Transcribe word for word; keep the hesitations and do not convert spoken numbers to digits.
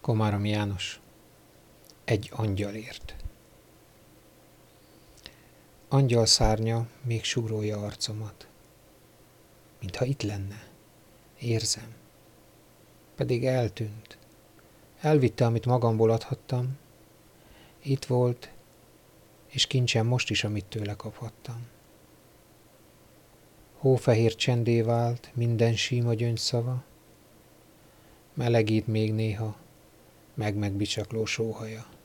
Komárom János. Egy angyalért. Angyal szárnya még súrolja arcomat, mintha itt lenne, érzem. Pedig eltűnt. Elvitte, amit magamból adhattam. Itt volt, és kincsem most is, amit tőle kaphattam. Hófehér csendé vált minden síma gyöngyszava, melegít még néha meg-megbicsakló sóhaja.